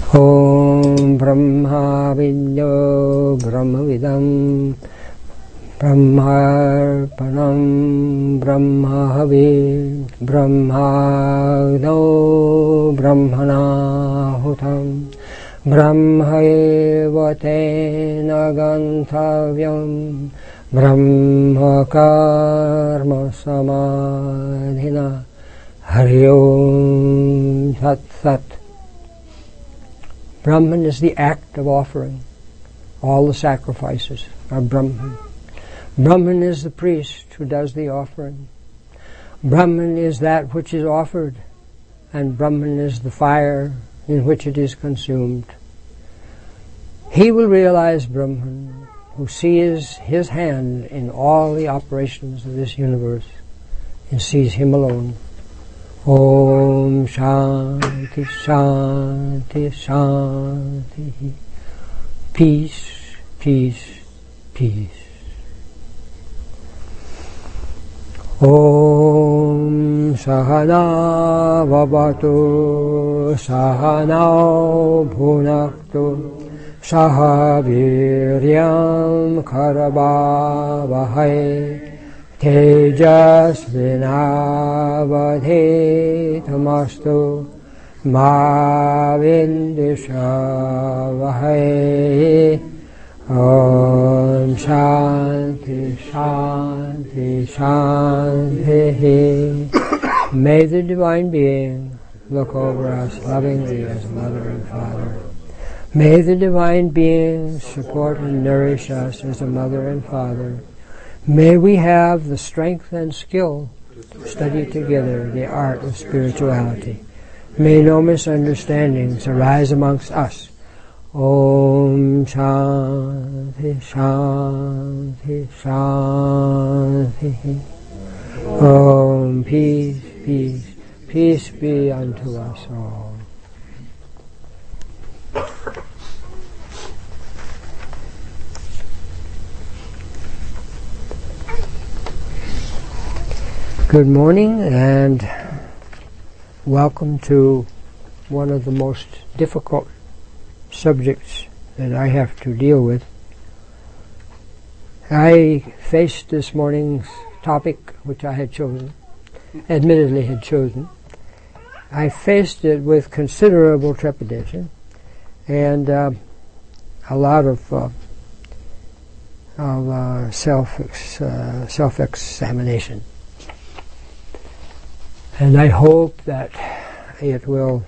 Om Brahma Vidyo Brahmavidam Brahmarpanam Brahmahavi Brahmagno Brahmanahutam Brahmaeva Tena Gantavyam Brahmakarma Samadhina Hari Om Tat Sat. Brahman is the act of offering. All the sacrifices are Brahman. Brahman is the priest who does the offering. Brahman is that which is offered, and Brahman is the fire in which it is consumed. He will realize Brahman who sees his hand in all the operations of this universe and sees him alone. Om Shanti Shanti Shanti. Peace, peace, peace. Om Sahana Vavatu Sahana Bhunaktu Saha Viryam Karabhavahai Tejasvinavadhitamastu Ma Vindishavahai. Om Shanti Shanti Shanti. May the Divine Being look over us lovingly as Mother and Father. May the Divine Being support and nourish us as a Mother and Father. May we have the strength and skill to study together the art of spirituality. May no misunderstandings arise amongst us. Om Shanti Shanti Shanti. Om peace, peace, peace be unto us all. Good morning and welcome to one of the most difficult subjects that I have to deal with. I faced this morning's topic, which I had chosen, admittedly had chosen. I faced it with considerable trepidation and a lot of self-examination. And I hope that it will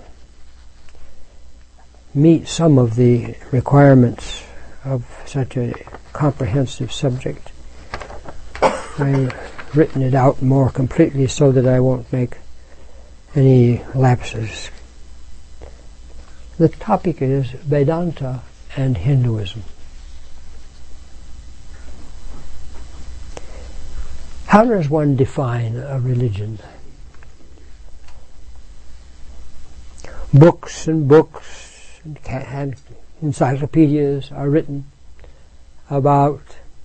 meet some of the requirements of such a comprehensive subject. I've written it out more completely so that I won't make any lapses. The topic is Vedanta and Hinduism. How does one define a religion? Books and books and encyclopedias are written about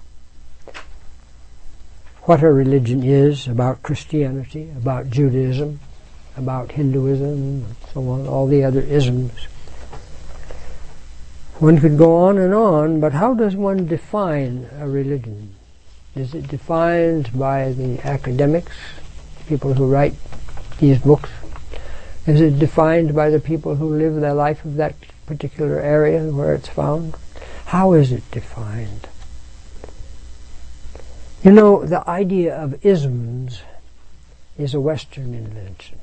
what a religion is, about Christianity, about Judaism, about Hinduism, and so on, all the other isms. One could go on, but how does one define a religion? Is it defined by the academics, people who write these books? Is it defined by the people who live their life of that particular area where it's found? How is it defined? You know, the idea of isms is a Western invention.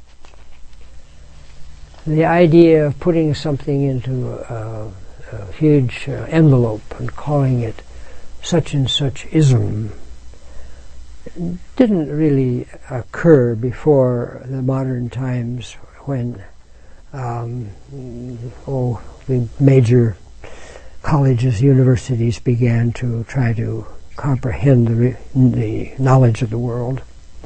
The idea of putting something into a huge envelope and calling it such and such ism didn't really occur before the modern times when the major colleges, universities began to try to comprehend the knowledge of the world.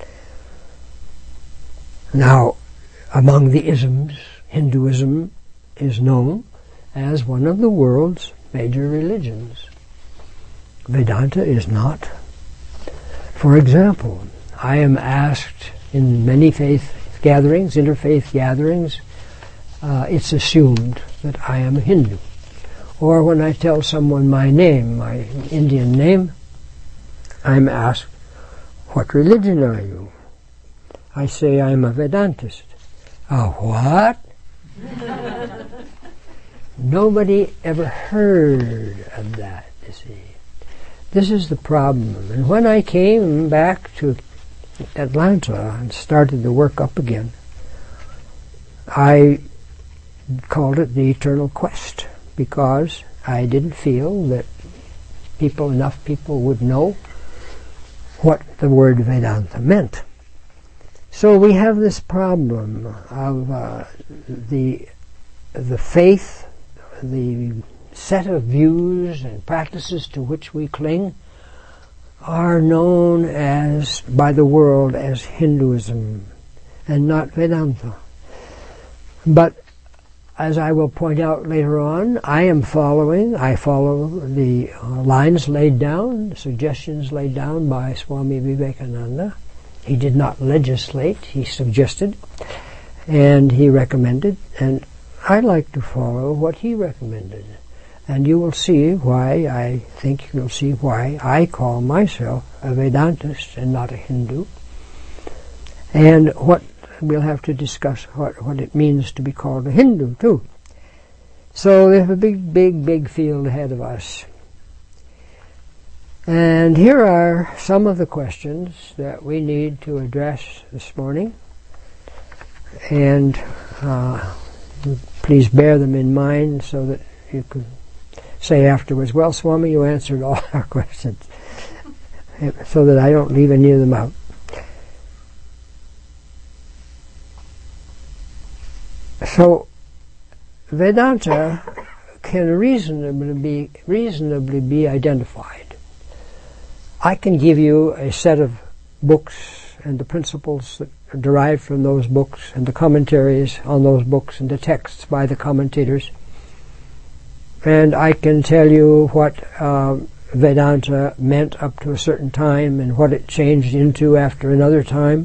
Now, among the isms, Hinduism is known as one of the world's major religions. Vedanta is not. For example, I am asked in many faith gatherings, interfaith gatherings, it's assumed that I am a Hindu. Or when I tell someone my name, my Indian name, I'm asked, what religion are you? I say I'm a Vedantist. A what? Nobody ever heard of that, you see. This is the problem. And when I came back to Atlanta and started to work up again, I called it the eternal quest, because I didn't feel that enough people would know what the word Vedanta meant. So we have this problem of the faith, the set of views and practices to which we cling are known by the world as Hinduism and not Vedanta. But as I will point out later on, I follow the lines laid down, suggestions laid down by Swami Vivekananda. He did not legislate, he suggested, and he recommended, and I like to follow what he recommended. And you will see why, you'll see why I call myself a Vedantist and not a Hindu. And we'll have to discuss what it means to be called a Hindu, too. So there's a big field ahead of us. And here are some of the questions that we need to address this morning. And please bear them in mind so that you can say afterwards, well, Swami, you answered all our questions, so that I don't leave any of them out. So, Vedanta can reasonably be identified. I can give you a set of books and the principles that are derived from those books and the commentaries on those books and the texts by the commentators. And I can tell you what Vedanta meant up to a certain time and what it changed into after another time.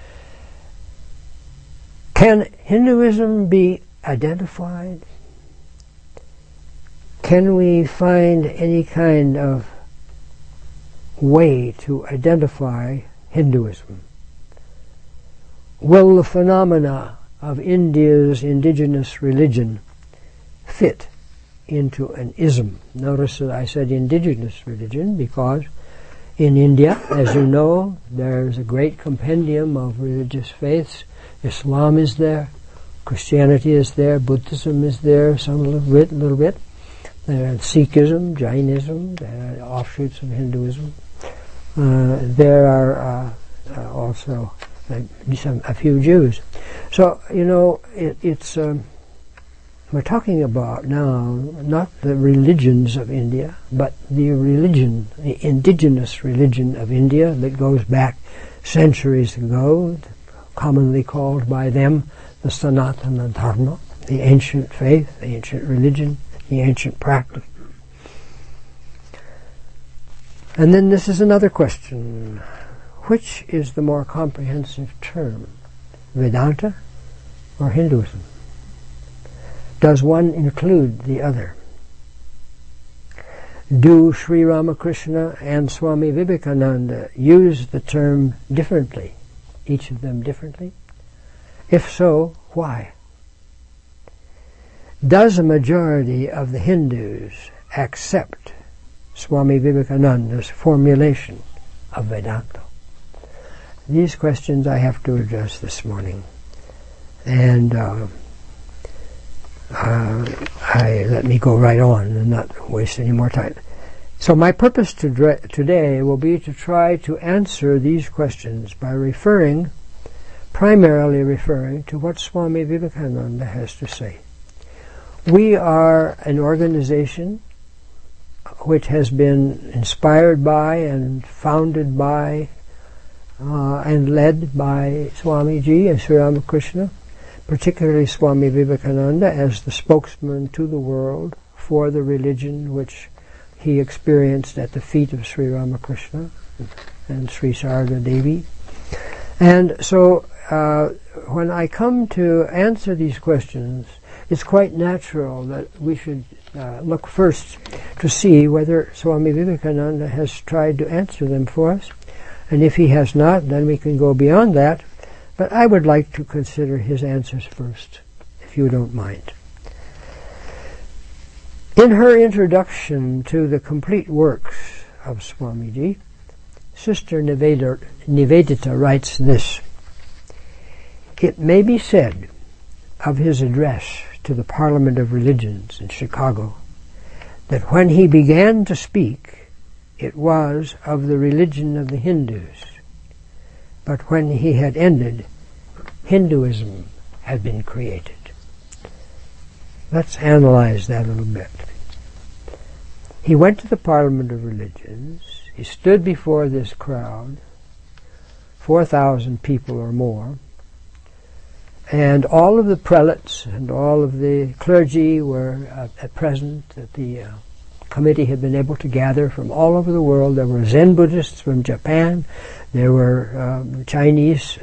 Can Hinduism be identified? Can we find any kind of way to identify Hinduism? Will the phenomena of India's indigenous religion fit into an ism? Notice that I said indigenous religion because in India, as you know, there's a great compendium of religious faiths. Islam is there, Christianity is there, Buddhism is there, some little bit. Sikhism, Jainism, offshoots of Hinduism. There are also a few Jews. So, it's we're talking about now not the religions of India, but the indigenous religion of India that goes back centuries ago, commonly called by them the Sanatana Dharma, the ancient faith, the ancient religion, the ancient practice. And then this is another question. Which is the more comprehensive term, Vedanta or Hinduism? Does one include the other? Do Sri Ramakrishna and Swami Vivekananda use the term differently, each of them differently? If so, why? Does a majority of the Hindus accept Swami Vivekananda's formulation of Vedanta? These questions I have to address this morning. And let me go right on and not waste any more time. So my purpose today will be to try to answer these questions by primarily referring to what Swami Vivekananda has to say. We are an organization which has been inspired by and founded by and led by Swamiji and Sri Ramakrishna, particularly Swami Vivekananda as the spokesman to the world for the religion which he experienced at the feet of Sri Ramakrishna and Sri Sarada Devi. And so when I come to answer these questions, it's quite natural that we should look first to see whether Swami Vivekananda has tried to answer them for us. And if he has not, then we can go beyond that. But I would like to consider his answers first, if you don't mind. In her introduction to the complete works of Swamiji, Sister Nivedita writes this: "It may be said of his address to the Parliament of Religions in Chicago that when he began to speak, it was of the religion of the Hindus, but when he had ended, Hinduism had been created." Let's analyze that a little bit. He went to the Parliament of Religions. He stood before this crowd, 4,000 people or more, and all of the prelates and all of the clergy were at present. The committee had been able to gather from all over the world. There were Zen Buddhists from Japan. There were Chinese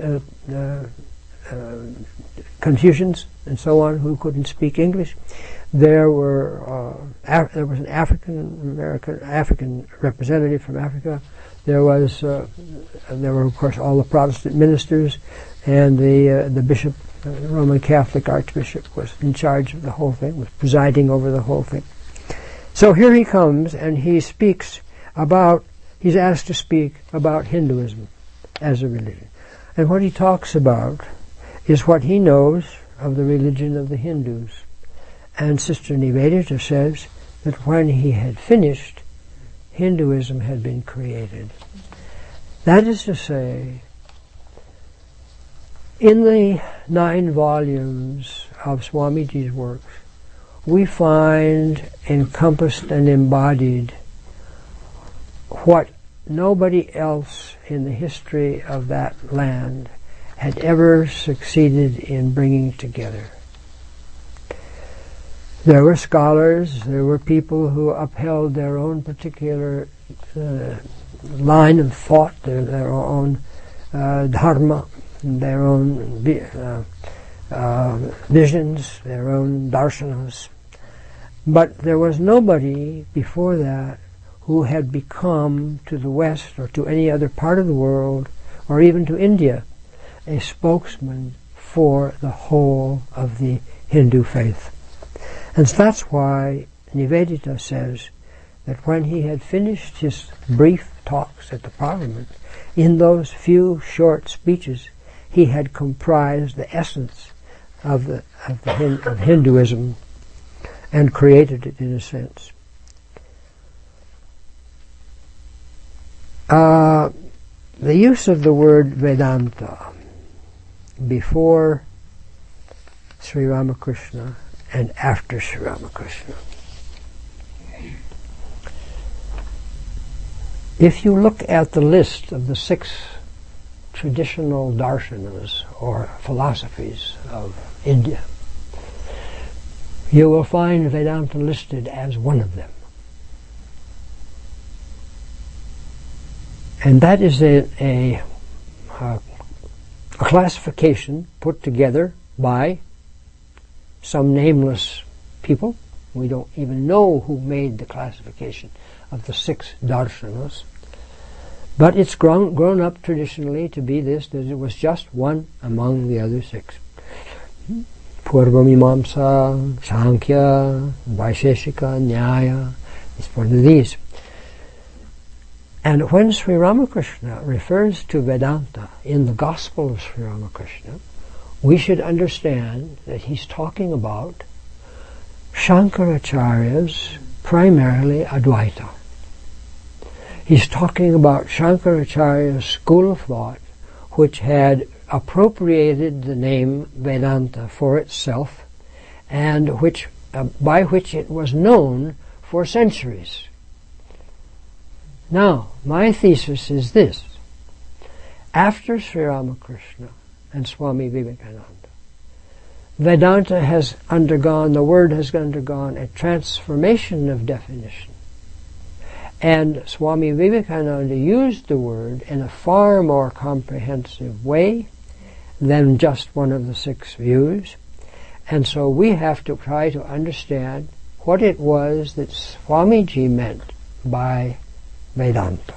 Confucians and so on who couldn't speak English. There was an African representative from Africa. There were of course all the Protestant ministers, and the bishop, the Roman Catholic Archbishop, was in charge of the whole thing, was presiding over the whole thing. So here he comes, and he's asked to speak about Hinduism as a religion. And what he talks about is what he knows of the religion of the Hindus. And Sister Nivedita says that when he had finished, Hinduism had been created. That is to say, in the 9 volumes of Swamiji's works, we find encompassed and embodied what nobody else in the history of that land had ever succeeded in bringing together. There were scholars, there were people who upheld their own particular line of thought, their own dharma, their own visions, their own darshanas. But there was nobody before that who had become to the West or to any other part of the world or even to India a spokesman for the whole of the Hindu faith. And that's why Nivedita says that when he had finished his brief talks at the Parliament, in those few short speeches, he had comprised the essence of Hinduism and created it in a sense. The use of the word Vedanta before Sri Ramakrishna and after Sri Ramakrishna. If you look at the list of the 6 traditional darshanas or philosophies of India, you will find Vedanta listed as one of them. And that is a classification put together by some nameless people. We don't even know who made the classification of the 6 darshanas. But it's grown up traditionally to be this, that it was just one among the other 6. Purvamimamsa, Sankhya, Vaisheshika, Nyaya, it's one of these. And when Sri Ramakrishna refers to Vedanta in the Gospel of Sri Ramakrishna, we should understand that he's talking about Shankaracharya's primarily Advaita. He's talking about Shankaracharya's school of thought, which had appropriated the name Vedanta for itself, and which by which it was known for centuries. Now, my thesis is this. After Sri Ramakrishna and Swami Vivekananda, Vedanta has undergone, the word has undergone a transformation of definition. And Swami Vivekananda used the word in a far more comprehensive way than just one of the 6 views. And so we have to try to understand what it was that Swamiji meant by Vedanta.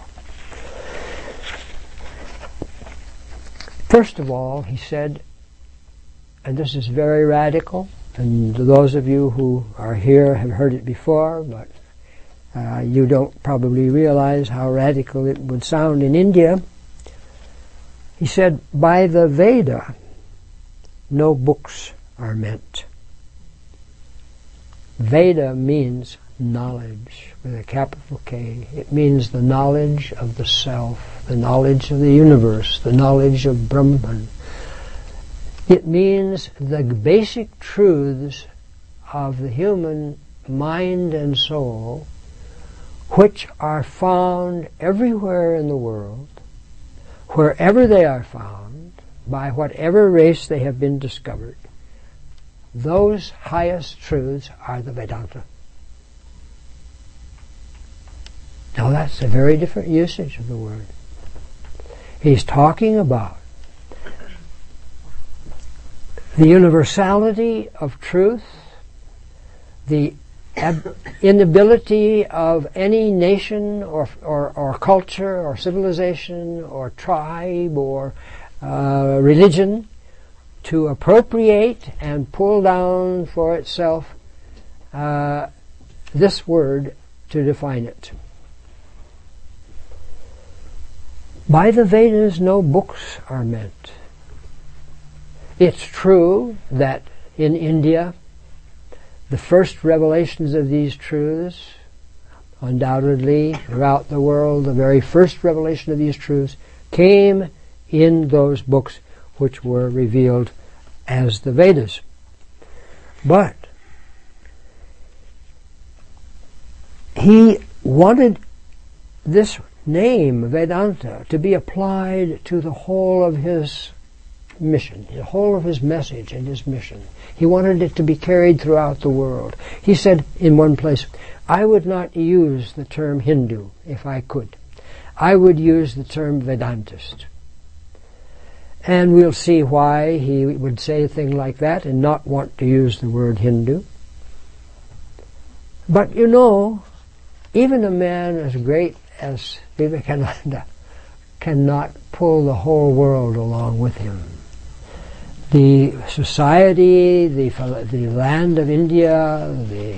First of all, he said, and this is very radical, and those of you who are here have heard it before, but you don't probably realize how radical it would sound in India. He said, by the Veda, no books are meant. Veda means knowledge with a capital K. It means the knowledge of the self, the knowledge of the universe, the knowledge of Brahman. It means the basic truths of the human mind and soul, which are found everywhere in the world, wherever they are found, by whatever race they have been discovered. Those highest truths are the Vedanta. Now that's a very different usage of the word. He's talking about the universality of truth, the inability of any nation or culture or civilization or tribe or religion to appropriate and pull down for itself this word to define it. By the Vedas, no books are meant. It's true that in India, the first revelations of these truths, undoubtedly throughout the world, the very first revelation of these truths came in those books which were revealed as the Vedas. But he wanted this name, Vedanta, to be applied to the whole of his mission, the whole of his message and his mission. He wanted it to be carried throughout the world. He said in one place, I would not use the term Hindu if I could. I would use the term Vedantist. And we'll see why he would say a thing like that and not want to use the word Hindu. But you know, even a man as great as Vivekananda cannot pull the whole world along with him. The society, the land of India, the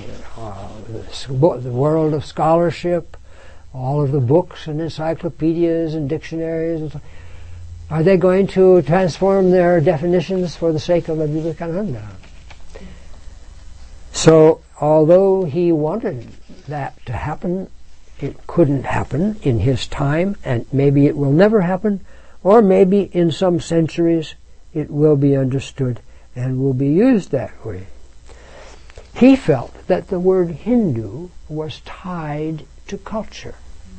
world of scholarship, all of the books and encyclopedias and dictionaries, and so, are they going to transform their definitions for the sake of Vivekananda? So, although he wanted that to happen, it couldn't happen in his time, and maybe it will never happen, or maybe in some centuries it will be understood and will be used that way. He felt that the word Hindu was tied to culture.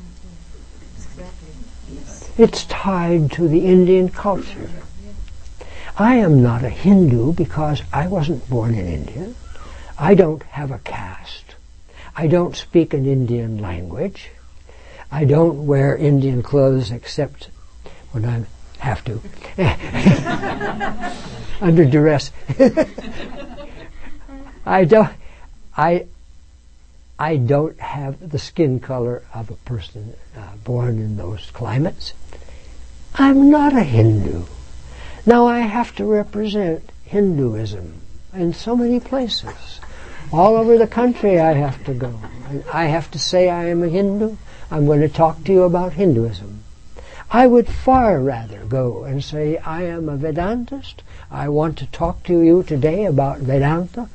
It's tied to the Indian culture. I am not a Hindu because I wasn't born in India. I don't have a caste. I don't speak an Indian language. I don't wear Indian clothes except when I have to. Under duress. I don't have the skin color of a person born in those climates. I'm not a Hindu. Now I have to represent Hinduism in so many places. All over the country I have to go. I have to say I am a Hindu. I'm going to talk to you about Hinduism. I would far rather go and say I am a Vedantist. I want to talk to you today about Vedanta.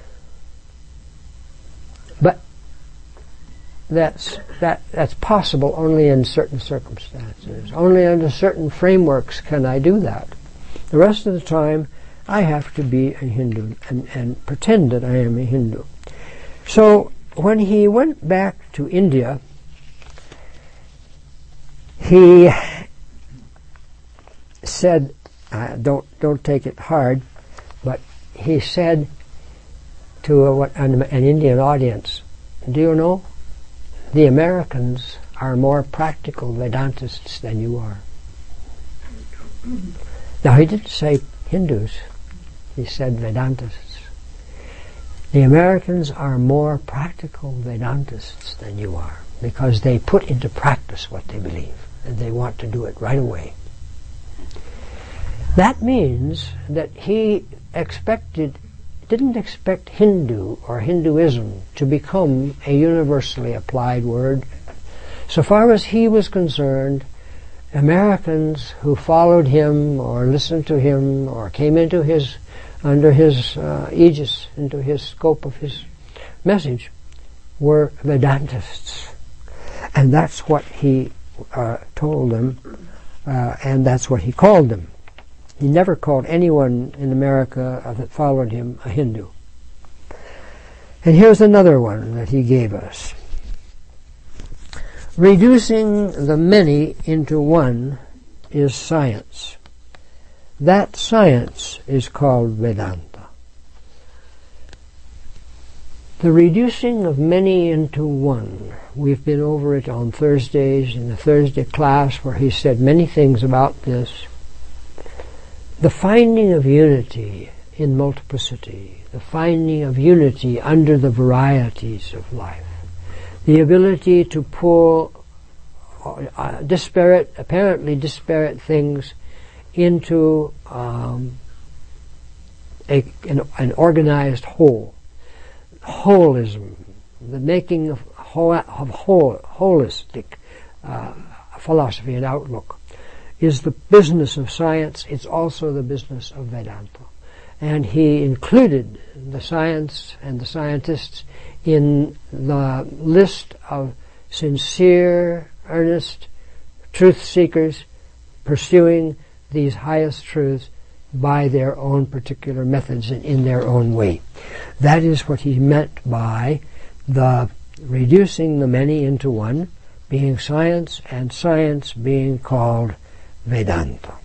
But that's possible only in certain circumstances. Only under certain frameworks can I do that. The rest of the time, I have to be a Hindu and pretend that I am a Hindu. So when he went back to India, he said, don't take it hard, but he said to an Indian audience, do you know, the Americans are more practical Vedantists than you are. Now he didn't say Hindus, he said Vedantists. The Americans are more practical Vedantists than you are, because they put into practice what they believe, and they want to do it right away. That means that he didn't expect Hindu or Hinduism to become a universally applied word. So far as he was concerned, Americans who followed him or listened to him or came into under his aegis, into his scope of his message, were Vedantists. And that's what he told them, and that's what he called them. He never called anyone in America that followed him a Hindu. And here's another one that he gave us. Reducing the many into one is science. That science is called Vedanta. The reducing of many into one. We've been over it on Thursdays in the Thursday class where he said many things about this. The finding of unity in multiplicity, the finding of unity under the varieties of life, the ability to pull apparently disparate things into an organized whole. Holism, the making of holistic philosophy and outlook, is the business of science. It's also the business of Vedanta. And he included the science and the scientists in the list of sincere, earnest truth seekers pursuing these highest truths by their own particular methods and in their own way. That is what he meant by the reducing the many into one being science, and science being called Vedanta.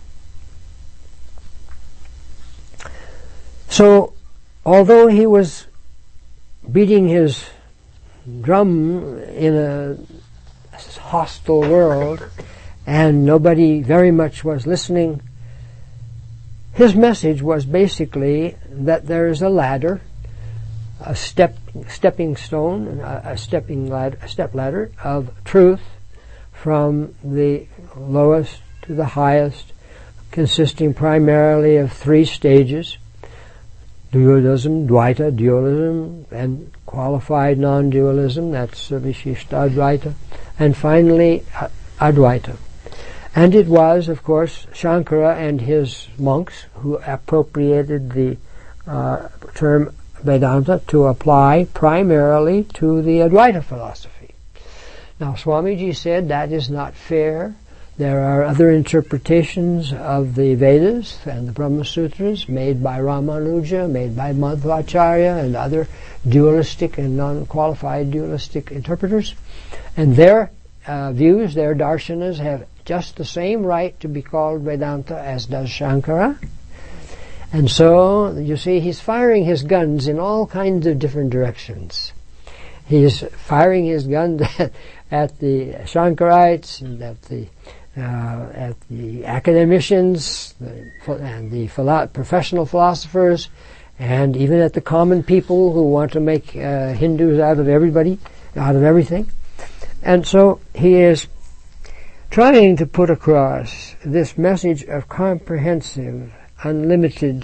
So, although he was beating his drum in a hostile world and nobody very much was listening, his message was basically that there is a ladder, a stepping stone, a step ladder of truth from the lowest to the highest, consisting primarily of three stages: dualism, Dvaita, dualism, and qualified non-dualism, that's Vishishta-Advaita, and finally Advaita. And it was, of course, Shankara and his monks who appropriated the term Vedanta to apply primarily to the Advaita philosophy. Now, Swamiji said that is not fair. There are other interpretations of the Vedas and the Brahma Sutras made by Ramanuja, made by Madhvacharya, and other dualistic and non-qualified dualistic interpreters. And their views, their darshanas, have just the same right to be called Vedanta as does Shankara. And so, you see, he's firing his guns in all kinds of different directions. He's firing his guns at the Shankarites and at the academicians and the professional philosophers, and even at the common people who want to make Hindus out of everybody, out of everything. And so he is trying to put across this message of comprehensive, unlimited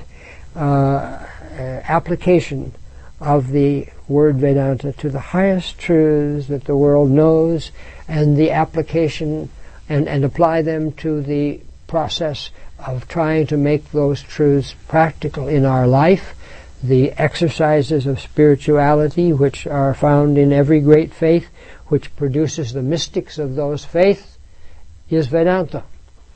application of the word Vedanta to the highest truths that the world knows, and the application and apply them to the process of trying to make those truths practical in our life. The exercises of spirituality which are found in every great faith, which produces the mystics of those faiths, is Vedanta.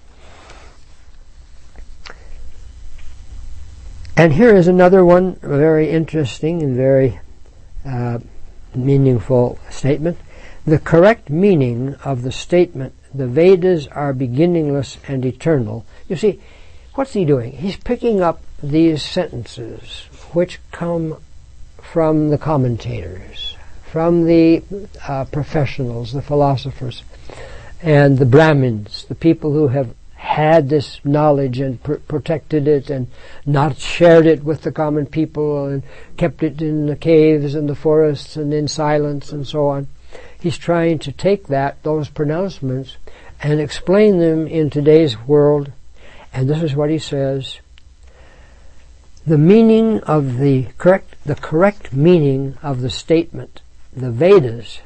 And here is another one, a very interesting and very meaningful statement. The correct meaning of the statement, the Vedas are beginningless and eternal. You see, what's he doing? He's picking up these sentences which come from the commentators, from the professionals, the philosophers, and the Brahmins, the people who have had this knowledge and protected it and not shared it with the common people and kept it in the caves and the forests and in silence and so on. He's trying to take those pronouncements and explain them in today's world. And this is what he says. The meaning of the correct meaning of the statement, the Vedas,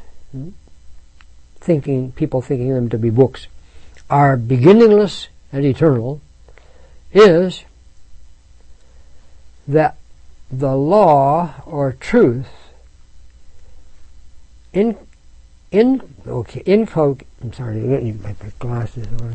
people thinking them to be books, are beginningless and eternal, is that the law or truth I'm sorry, let me put my glasses on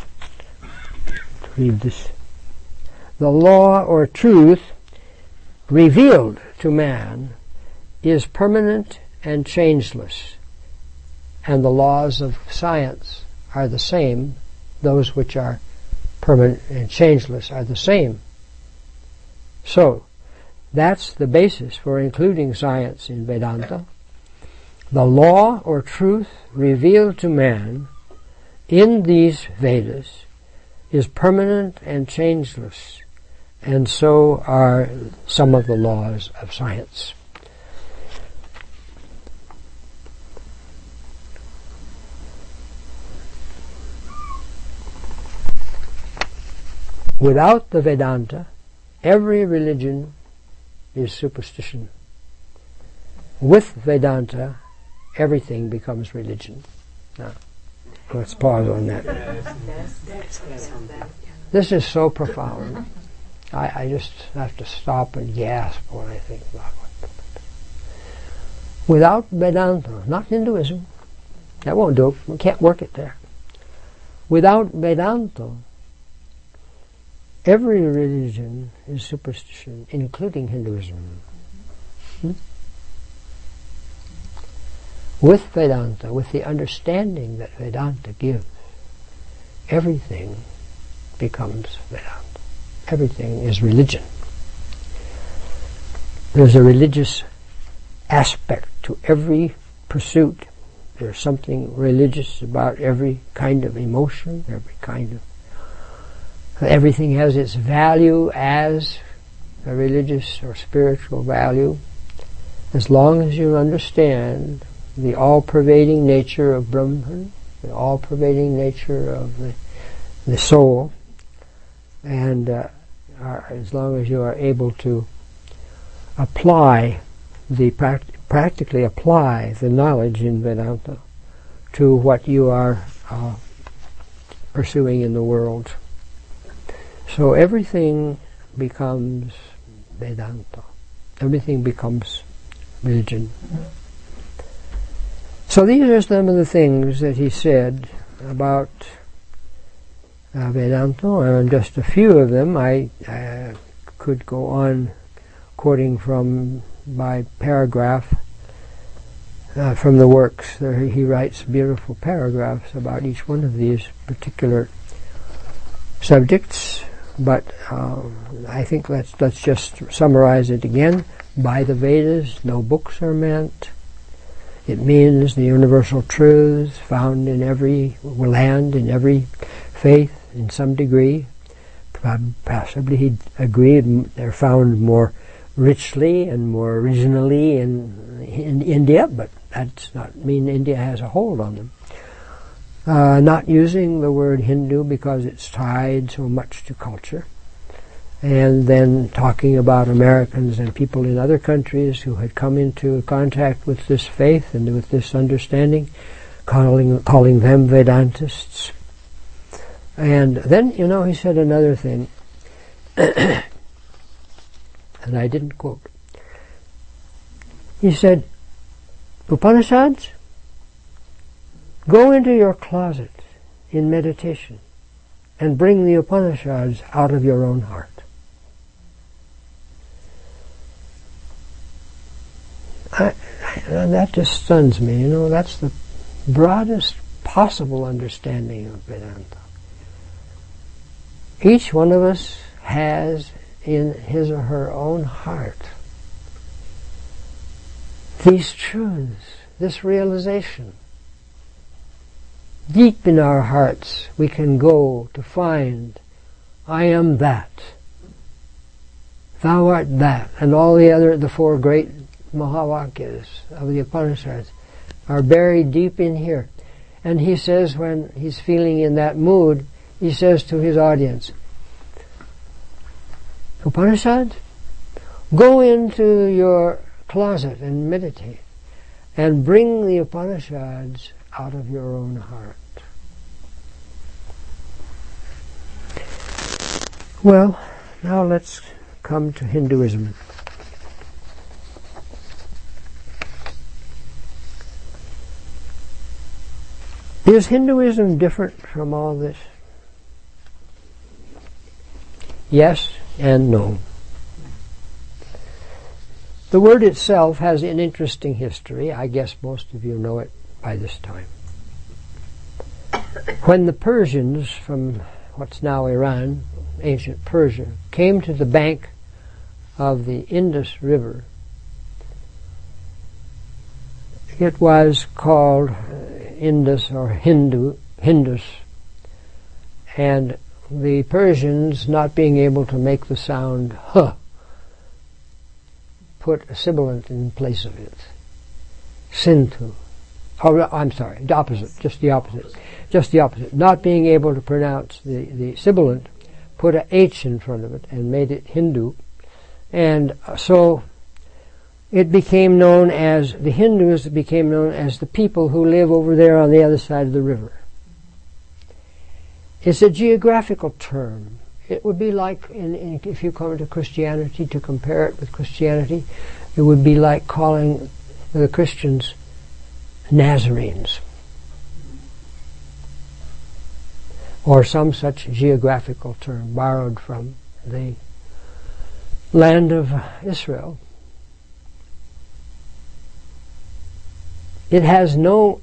to read this. The law or truth revealed to man is permanent and changeless, and the laws of science are the same. Those which are permanent and changeless are the same. So, that's the basis for including science in Vedanta. The law or truth revealed to man in these Vedas is permanent and changeless, and so are some of the laws of science. Without the Vedanta, every religion is superstition. With Vedanta, everything becomes religion. Now, let's pause on that. This is so profound. I just have to stop and gasp when I think about it. Without Vedanta, not Hinduism, that won't do. We can't work it there. Without Vedanta, every religion is superstition, including Hinduism. With Vedanta, with the understanding that Vedanta gives, everything becomes Vedanta. Everything is religion. There's a religious aspect to every pursuit. There's something religious about every kind of emotion, everything has its value as a religious or spiritual value, as long as you understand the all-pervading nature of Brahman, the all-pervading nature of the soul, and as long as you are able to practically apply the knowledge in Vedanta to what you are pursuing in the world. So everything becomes Vedanta. Everything becomes religion. So these are some of the things that he said about Vedanta, and just a few of them. I could go on quoting by paragraph from the works. There he writes beautiful paragraphs about each one of these particular subjects, but I think let's just summarize it again. By the Vedas, no books are meant. It means the universal truths found in every land, in every faith, in some degree. Possibly he agreed they're found more richly and more originally in India, but that's not mean India has a hold on them. Not using the word Hindu because it's tied so much to culture. And then talking about Americans and people in other countries who had come into contact with this faith and with this understanding, calling them Vedantists. And then, he said another thing, and I didn't quote. He said, Upanishads, go into your closet in meditation and bring the Upanishads out of your own heart. That just stuns me. That's the broadest possible understanding of Vedanta. Each one of us has in his or her own heart these truths, this realization deep in our hearts, we can go to find, I am that. Thou art that. And all the four great Mahavakyas of the Upanishads are buried deep in here. And he says, when he's feeling in that mood, he says to his audience, Upanishads, go into your closet and meditate, and bring the Upanishads out of your own heart. Well, now let's come to Hinduism. Is Hinduism different from all this? Yes and no. The word itself has an interesting history. I guess most of you know it by this time. When the Persians from what's now Iran, ancient Persia, came to the bank of the Indus River, it was called Indus or Hindus, and the Persians, not being able to make the sound huh, put a sibilant in place of it. Sindhu. Oh, I'm sorry, the opposite, just the opposite. Just the opposite. Not being able to pronounce the sibilant, put a H in front of it and made it Hindu. And so it became known as, the Hindus became known as the people who live over there on the other side of the river. It's a geographical term. It would be like, if you come to Christianity, to compare it with Christianity, it would be like calling the Christians Nazarenes, or some such geographical term borrowed from the land of Israel. It has no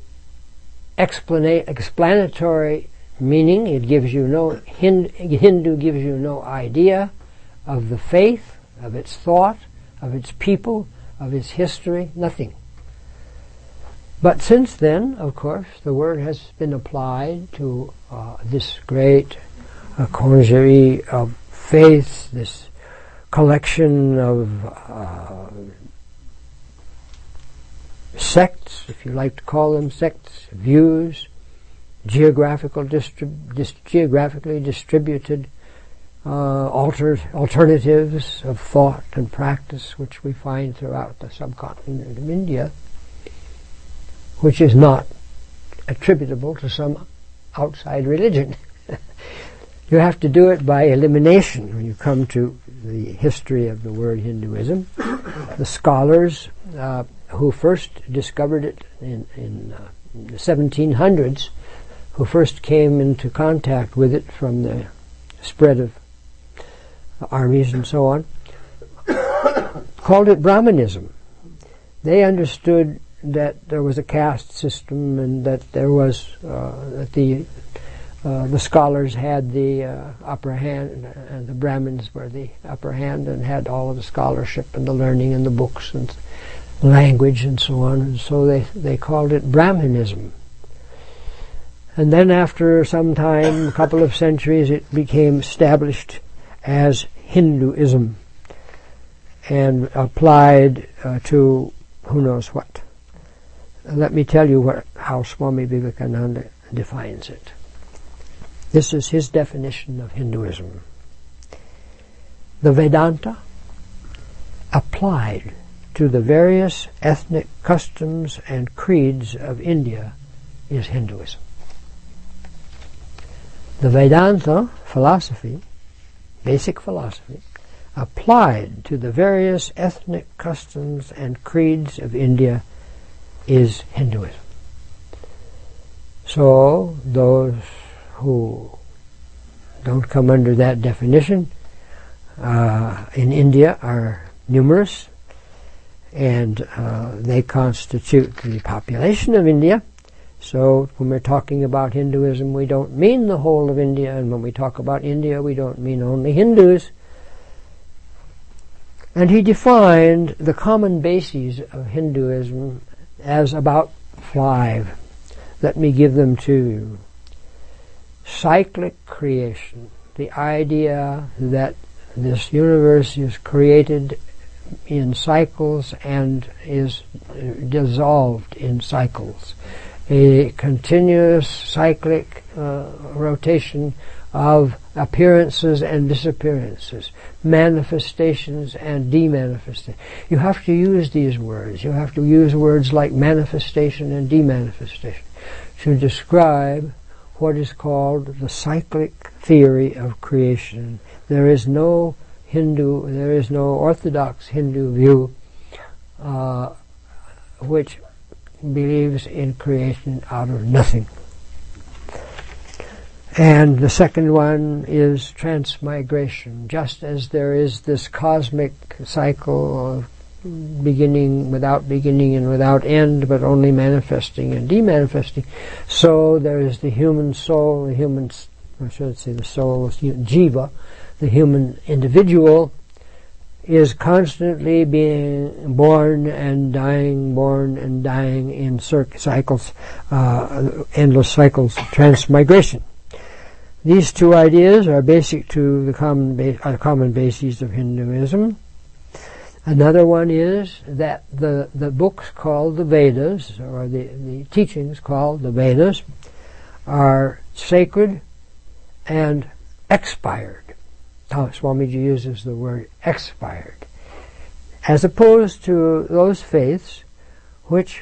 explanatory meaning. It gives you no Hindu gives you no idea of the faith, of its thought, of its people, of its history, nothing. But since then, of course, the word has been applied to this great congerie of faiths, this collection of sects, if you like to call them sects, views, geographically distributed alternatives of thought and practice, which we find throughout the subcontinent of India, which is not attributable to some outside religion. You have to do it by elimination when you come to the history of the word Hinduism. The scholars who first discovered it in the 1700s, who first came into contact with it from the spread of armies and so on, called it Brahmanism. They understood that there was a caste system, and that there was that the scholars had the upper hand, and the Brahmins were the upper hand, and had all of the scholarship and the learning and the books and language and so on. And so they called it Brahmanism. And then after some time, a couple of centuries, it became established as Hinduism and applied to who knows what. Let me tell you how Swami Vivekananda defines it. This is his definition of Hinduism. The Vedanta, applied to the various ethnic customs and creeds of India, is Hinduism. The Vedanta philosophy, basic philosophy, applied to the various ethnic customs and creeds of India, is Hinduism. So those who don't come under that definition in India are numerous, and they constitute the population of India. So when we're talking about Hinduism, we don't mean the whole of India, and when we talk about India, we don't mean only Hindus. And he defined the common bases of Hinduism as about 5. Let me give them to you. Cyclic creation, the idea that this universe is created in cycles and is dissolved in cycles. A continuous cyclic rotation of appearances and disappearances, manifestations and demanifestations. You have to use these words. You have to use words like manifestation and demanifestation to describe what is called the cyclic theory of creation. There is no Orthodox Hindu view which believes in creation out of nothing. And the second one is transmigration. Just as there is this cosmic cycle of beginning without beginning and without end, but only manifesting and demanifesting, so there is the human soul, the soul of jiva, the human individual, is constantly being born and dying in cycles, endless cycles of transmigration. These two ideas are basic to the common bases of Hinduism. Another one is that the books called the Vedas, or the teachings called the Vedas, are sacred and expired. Swamiji uses the word expired, as opposed to those faiths which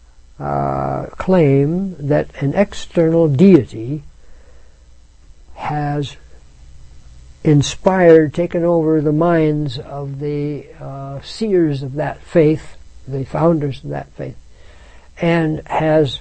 claim that an external deity has taken over the minds of the seers of that faith, the founders of that faith, and has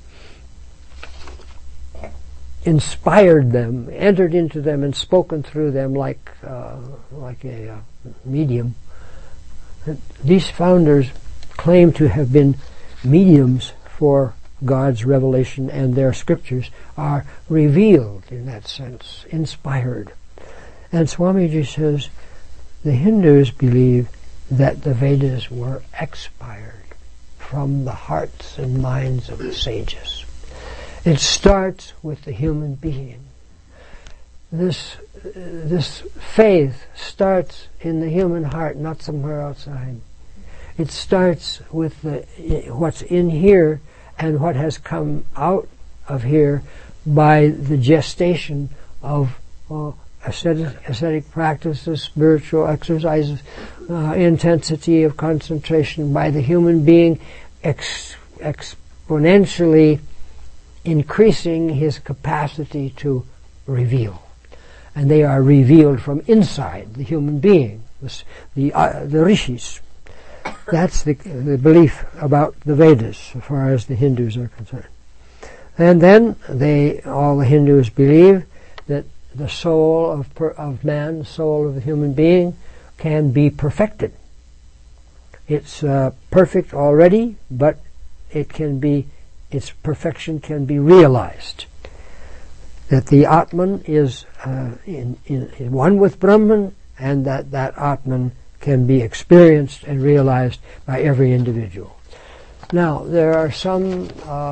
inspired them, entered into them, and spoken through them like a medium. These founders claim to have been mediums for God's revelation, and their scriptures are revealed in that sense, inspired. And Swamiji says the Hindus believe that the Vedas were expired from the hearts and minds of the sages. It starts with the human being. This faith starts in the human heart, not somewhere outside. It starts with what's in here and what has come out of here by the gestation of ascetic practices, spiritual exercises, intensity of concentration, by the human being exponentially increasing his capacity to reveal. And they are revealed from inside the human being, the rishis. That's the belief about the Vedas as far as the Hindus are concerned. And then all the Hindus believe that the soul of man, the soul of the human being, can be perfected. It's perfect already, but its perfection can be realized. That the Atman is in one with Brahman, and that Atman can be experienced and realized by every individual. Now, there are some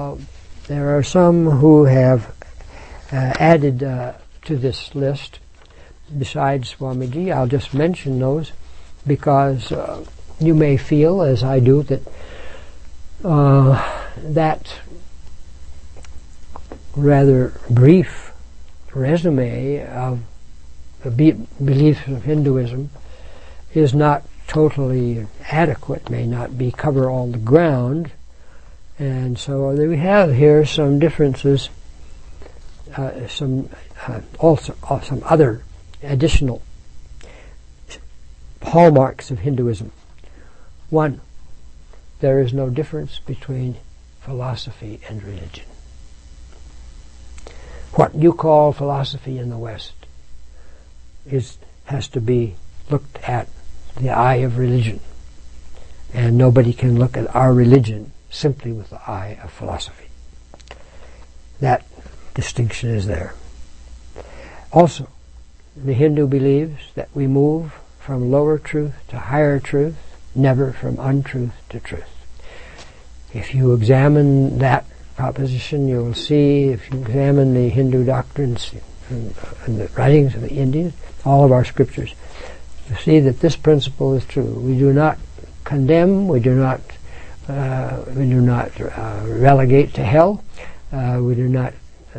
who have added to this list besides Swamiji. I'll just mention those because you may feel, as I do, that that rather brief resume of the beliefs of Hinduism is not totally adequate, may not cover all the ground, and so we have here some differences, some other additional hallmarks of Hinduism. One, there is no difference between philosophy and religion. What you call philosophy in the West has to be looked at the eye of religion, and nobody can look at our religion simply with the eye of philosophy. That distinction is there. Also, the Hindu believes that we move from lower truth to higher truth, never from untruth to truth. If you examine that proposition. You will see, if you examine the Hindu doctrines and the writings of the Indians, all of our scriptures, you see that this principle is true. We do not condemn. We do not relegate to hell. We do not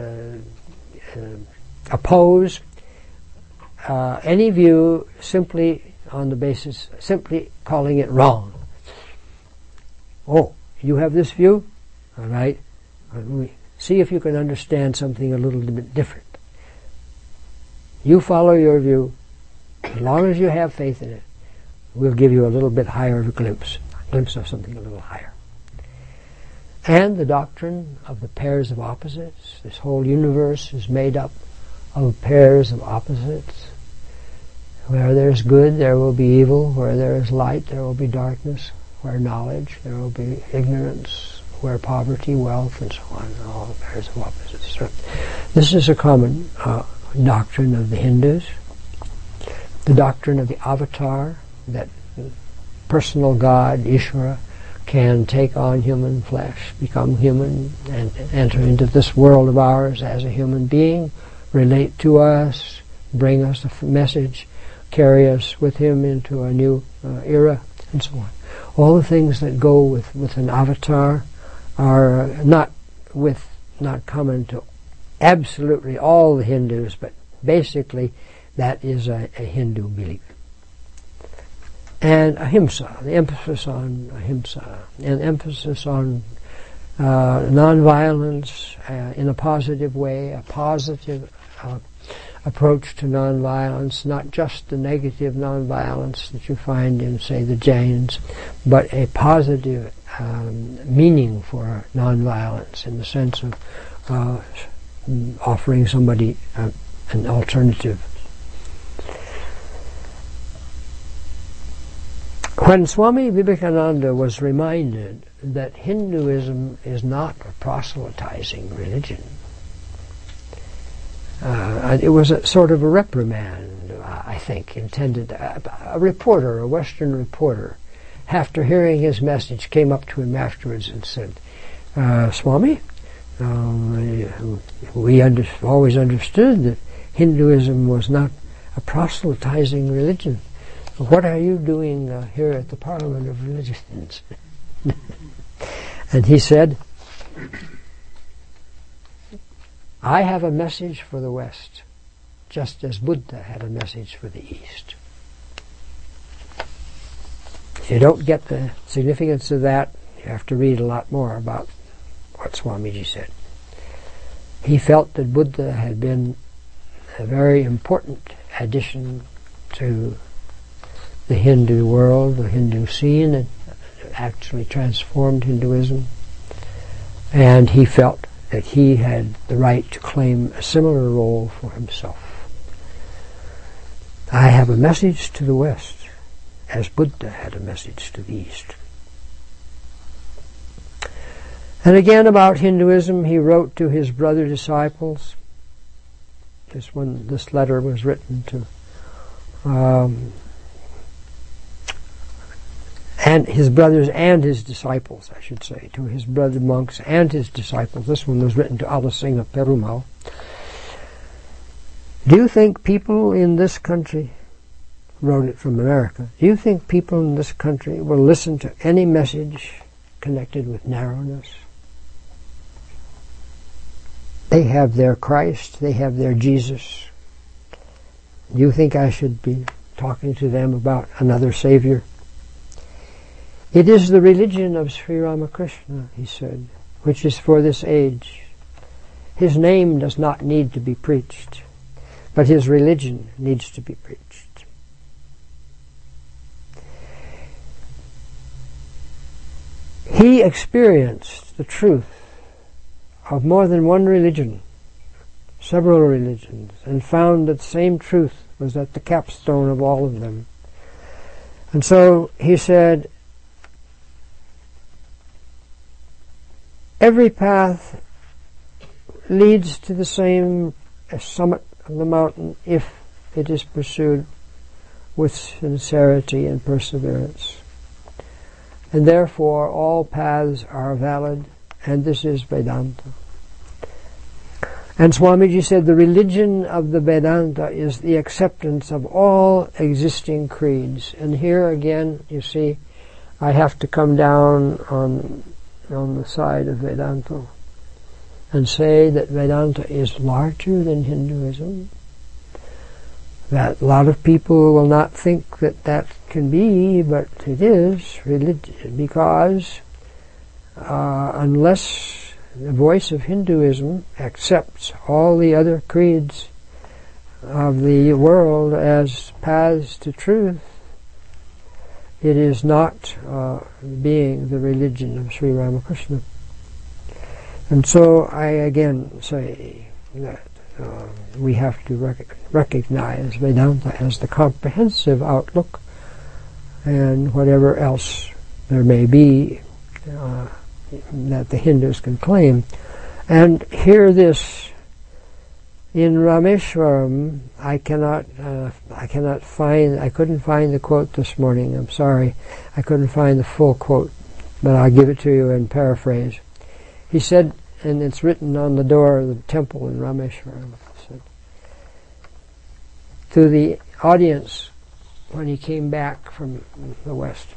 oppose any view simply on the basis, simply calling it wrong. Oh, you have this view? All right. See if you can understand something a little bit different. You follow your view. As long as you have faith in it, we'll give you a little bit higher of a glimpse of something a little higher. And the doctrine of the pairs of opposites. This whole universe is made up of pairs of opposites. Where there's good, there will be evil. Where there is light, there will be darkness. Where knowledge, there will be ignorance. Where poverty, wealth, and so on. All the pairs of opposites. So this is a common doctrine of the Hindus. The doctrine of the avatar, that personal God, Ishvara, can take on human flesh, become human, and enter into this world of ours as a human being, relate to us, bring us a message, carry us with him into a new era, and so on. All the things that go with an avatar are not common to absolutely all the Hindus, but basically that is a Hindu belief. And ahimsa, the emphasis on ahimsa, and emphasis on nonviolence in a positive way, a positive approach to nonviolence, not just the negative nonviolence that you find in, say, the Jains, but a positive meaning for nonviolence in the sense of offering somebody an alternative. When Swami Vivekananda was reminded that Hinduism is not a proselytizing religion, it was a sort of a reprimand, I think, intended. A reporter, a Western reporter, after hearing his message, came up to him afterwards and said, Swami, we always understood that Hinduism was not a proselytizing religion. What are you doing here at the Parliament of Religions? And he said, I have a message for the West, just as Buddha had a message for the East. If you don't get the significance of that, you have to read a lot more about what Swamiji said. He felt that Buddha had been a very important addition to the Hindu world, the Hindu scene, and actually transformed Hinduism. And he felt that he had the right to claim a similar role for himself. I have a message to the West, as Buddha had a message to the East. And again about Hinduism, he wrote to his brother disciples. This letter was written to and his brothers and his disciples, I should say, to his brother monks and his disciples. This one was written to Alasinga Perumal. Do you think people in this country, wrote it from America, do you think people in this country will listen to any message connected with narrowness? They have their Christ, they have their Jesus. Do you think I should be talking to them about another Savior? It is the religion of Sri Ramakrishna, he said, which is for this age. His name does not need to be preached, but his religion needs to be preached. He experienced the truth of more than one religion, several religions, and found that the same truth was at the capstone of all of them. And so he said, every path leads to the same summit of the mountain if it is pursued with sincerity and perseverance. And therefore all paths are valid and this is Vedanta. And Swamiji said the religion of the Vedanta is the acceptance of all existing creeds. And here again, you see, I have to come down on the side of Vedanta and say that Vedanta is larger than Hinduism. That a lot of people will not think that that can be, but it is religion, because unless the voice of Hinduism accepts all the other creeds of the world as paths to truth, it is not being the religion of Sri Ramakrishna. And so I again say that we have to recognize Vedanta as the comprehensive outlook, and whatever else there may be that the Hindus can claim. And hear this: in Rameshwaram, I couldn't find the quote this morning. I'm sorry, I couldn't find the full quote, but I'll give it to you in paraphrase. He said, and it's written on the door of the temple in Rameshwaram, said, to the audience when he came back from the West,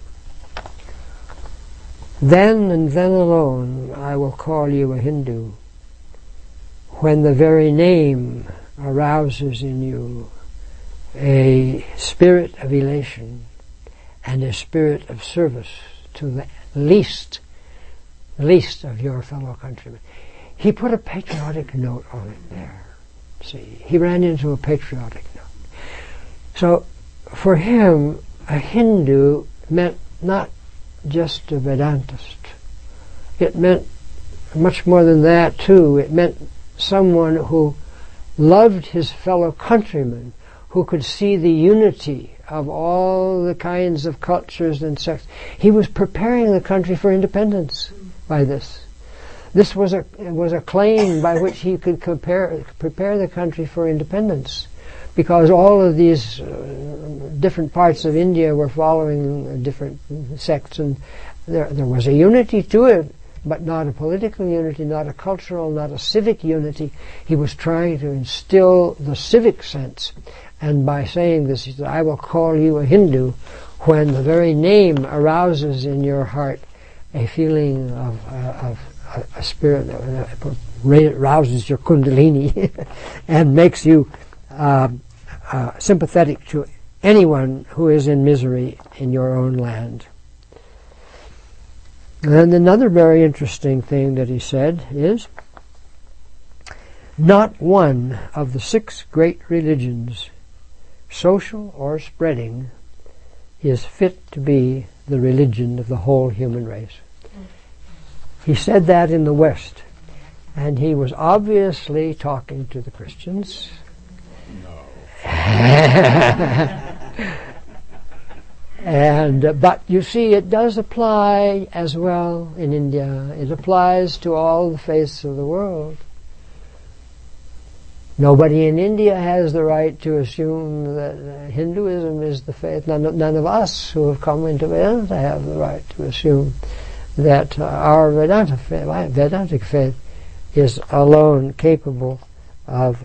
"Then and then alone I will call you a Hindu, when the very name arouses in you a spirit of elation and a spirit of service to the least of your fellow countrymen." He put a patriotic note on it there. See, he ran into a patriotic note. So for him, a Hindu meant not just a Vedantist. It meant much more than that too. It meant someone who loved his fellow countrymen, who could see the unity of all the kinds of cultures and sects. He was preparing the country for independence by this. This was a claim by which he could prepare the country for independence, because all of these different parts of India were following different sects, and there was a unity to it, but not a political unity, not a cultural, not a civic unity. He was trying to instill the civic sense, and by saying this, he said, "I will call you a Hindu when the very name arouses in your heart a feeling of a spirit that rouses your kundalini and makes you sympathetic to anyone who is in misery in your own land." And another very interesting thing that he said is, "Not one of the 6 great religions, social or spreading, is fit to be the religion of the whole human race." He said that in the West, and he was obviously talking to the Christians. But you see, it does apply as well in India. It applies to all the faiths of the world. Nobody in India has the right to assume that Hinduism is the faith. None of us who have come into Vedanta have the right to assume that our Vedantic faith is alone capable of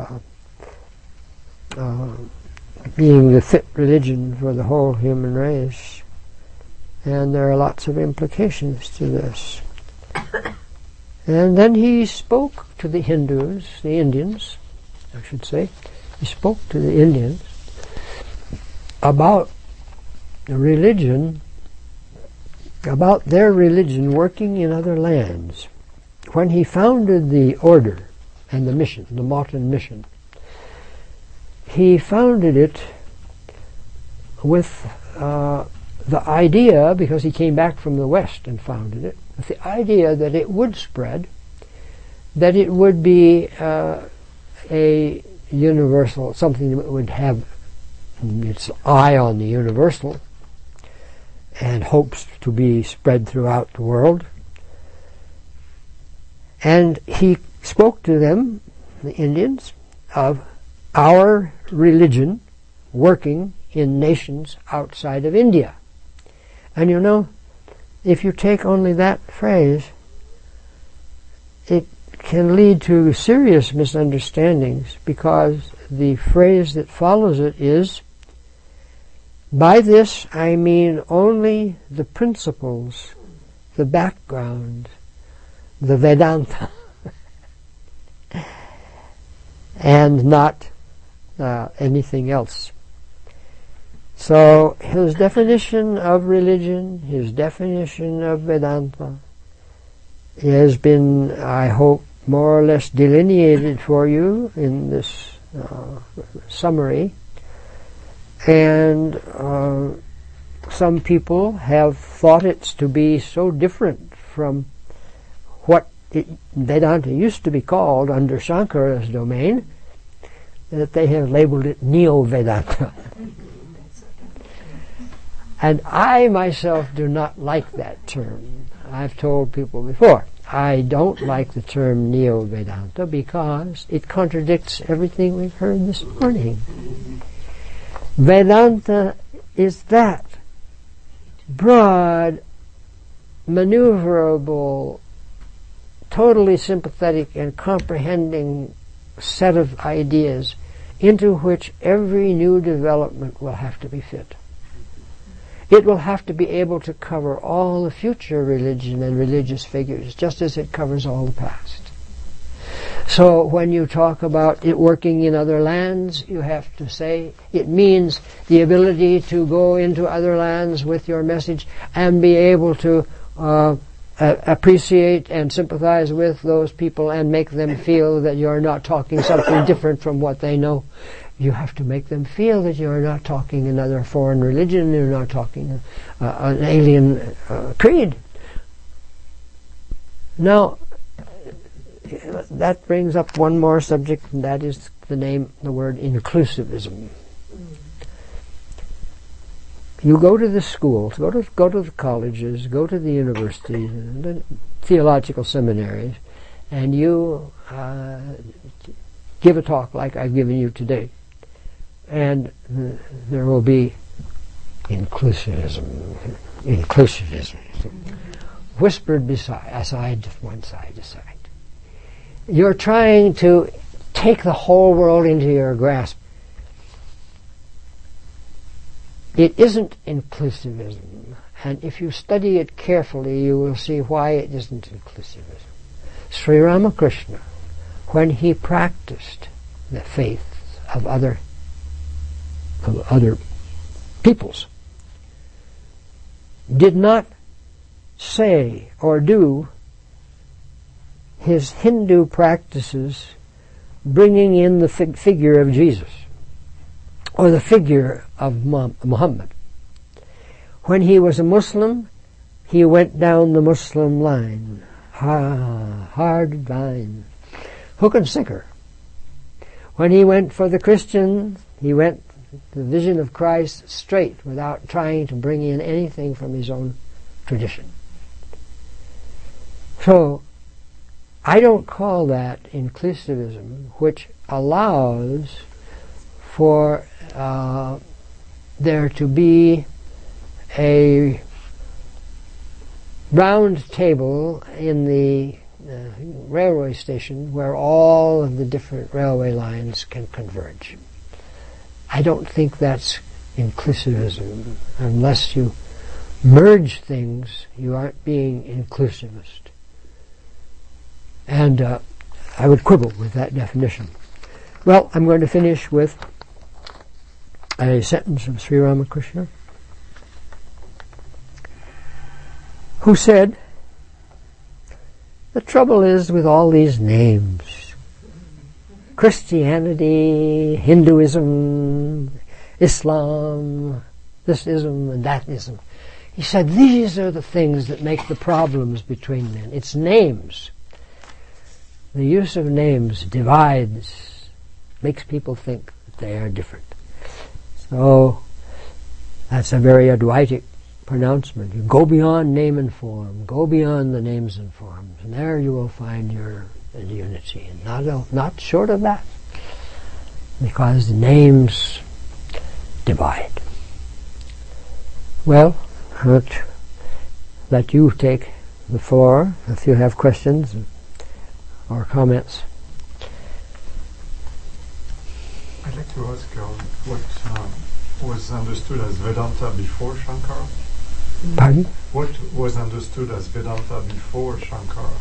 being the fit religion for the whole human race. And there are lots of implications to this. And then he spoke to the Hindus, the Indians, I should say. He spoke to the Indians about the religion, about their religion working in other lands. When he founded the order and the mission, the Martin mission, he founded it with the idea, because he came back from the West and founded it, with the idea that it would spread, that it would be a universal, something that would have its eye on the universal and hopes to be spread throughout the world. And he spoke to them, the Indians, of our religion working in nations outside of India. And you know, if you take only that phrase, it can lead to serious misunderstandings, because the phrase that follows it is, by this I mean only the principles, the background, the Vedanta, and not anything else. So his definition of religion, his definition of Vedanta, has been, I hope, more or less delineated for you in this summary. And some people have thought it to be so different from what Vedanta used to be called under Shankara's domain that they have labeled it Neo-Vedanta. And I myself do not like that term. I've told people before, I don't like the term Neo-Vedanta because it contradicts everything we've heard this morning. Vedanta is that broad, maneuverable, totally sympathetic and comprehending set of ideas into which every new development will have to be fit. It will have to be able to cover all the future religion and religious figures, just as it covers all the past. So when you talk about it working in other lands, you have to say it means the ability to go into other lands with your message and be able to appreciate and sympathize with those people and make them feel that you're not talking something different from what they know. You have to make them feel that you're not talking another foreign religion, you're not talking an alien creed. Now, that brings up one more subject, and that is the word inclusivism. You go to the schools, go to the colleges, go to the universities, the theological seminaries, and you give a talk like I've given you today. And there will be inclusivism, whispered aside, one side aside. You're trying to take the whole world into your grasp. It isn't inclusivism, and if you study it carefully, you will see why it isn't inclusivism. Sri Ramakrishna, when he practiced the faith of other peoples, did not say or do his Hindu practices bringing in the figure of Jesus or the figure of Muhammad. When he was a Muslim, he went down the Muslim line, hard line, hook and sinker. When he went for the Christians, he went the vision of Christ straight, without trying to bring in anything from his own tradition. So, I don't call that inclusivism, which allows for there to be a round table in the railway station where all of the different railway lines can converge. I don't think that's inclusivism. Unless you merge things, you aren't being inclusivist. And I would quibble with that definition. Well, I'm going to finish with a sentence of Sri Ramakrishna, who said, the trouble is with all these names, Christianity, Hinduism, Islam, this ism and that ism. He said, these are the things that make the problems between men. It's names. The use of names divides, makes people think that they are different. So, that's a very Advaitic pronouncement. You go beyond name and form, go beyond the names and forms, and there you will find your unity. And not short of that, because the names divide. Well, let you take the floor if you have questions. or comments? I'd like to ask what was understood as Vedanta before Shankara? Pardon? What was understood as Vedanta before Shankara?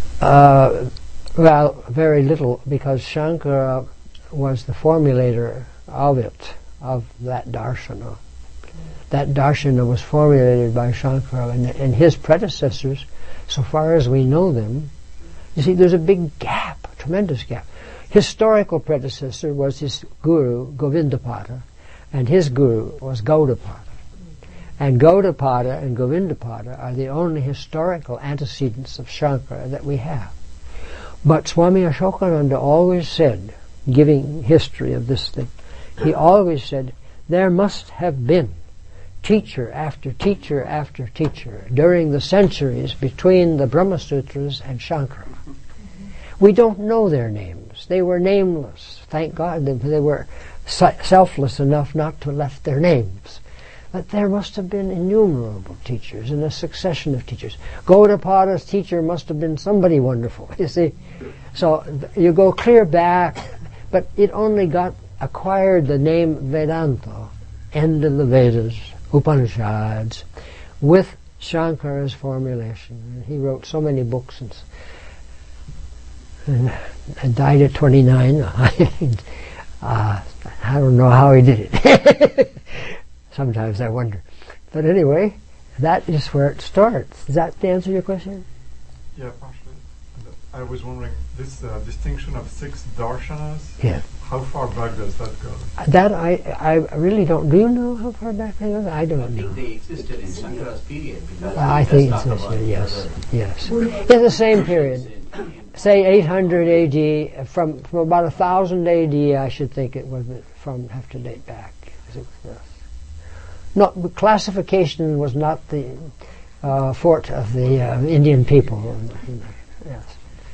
Well, very little, because Shankara was the formulator of it, of that darshana. That darshana was formulated by Shankara, and his predecessors, so far as we know them. You see, there's a big gap, a tremendous gap. Historical predecessor was his guru, Govindapada, and his guru was Gaudapada. And Gaudapada and Govindapada are the only historical antecedents of Shankara that we have. But Swami Ashokananda always said, giving history of this thing, he always said, there must have been teacher after teacher after teacher during the centuries between the Brahma Sutras and Shankara. We don't know their names. They were nameless. Thank God they were selfless enough not to let their names. But there must have been innumerable teachers and a succession of teachers. Gaudapada's teacher must have been somebody wonderful, you see. So you go clear back, but it only acquired the name Vedanta, end of the Vedas, Upanishads, with Shankara's formulation. He wrote so many books and died at 29. I don't know how he did it. Sometimes I wonder. But anyway, that is where it starts. Does that answer your question? Yeah, partially. I was wondering, this distinction of 6 darshanas, yeah. How far back does that go? That I really don't. Do you know how far back they go? I don't know. I think they existed in Shankara's period. I think it's yes. In the same period. Say 800 AD, from about 1000 AD, I should think it would have to date back. No, classification was not the forte of the Indian people. Yes.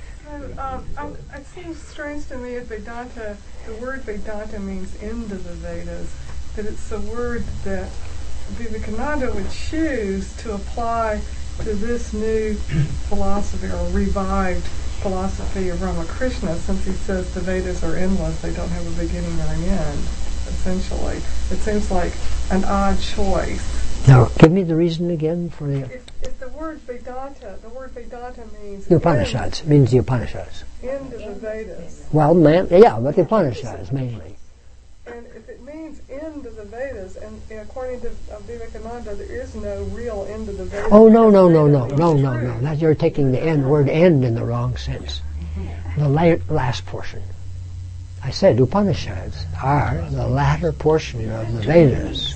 It seems strange to me that Vedanta, the word Vedanta means end of the Vedas, that it's the word that Vivekananda would choose to apply to this new philosophy or revived philosophy of Ramakrishna, since he says the Vedas are endless, they don't have a beginning or an end, essentially. It seems like an odd choice. Now, give me the reason again for the... If the word Vedanta means... The Upanishads, means the Upanishads. End of the Vedas. Well, but the Upanishads mainly. And if it means end of the Vedas, and according to Vivekananda, there is no real end of the Vedas. Oh, no. That you're taking the word end in the wrong sense. The last portion. I said Upanishads are the latter portion of the Vedas.